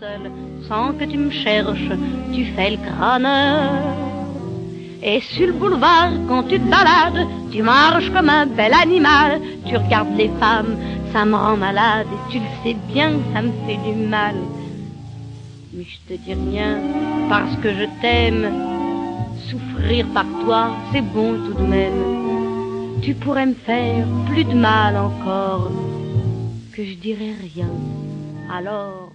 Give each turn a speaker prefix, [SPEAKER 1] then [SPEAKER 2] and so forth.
[SPEAKER 1] seul, sans que tu me cherches, tu fais le crâneur. Et sur le boulevard, quand tu te balades, tu marches comme un bel animal. Tu regardes les femmes, ça me rend malade, et tu le sais bien, ça me fait du mal. Mais je te dis rien, parce que je t'aime. Souffrir par toi, c'est bon tout de même. Tu pourrais me faire plus de mal encore, que je dirais rien, alors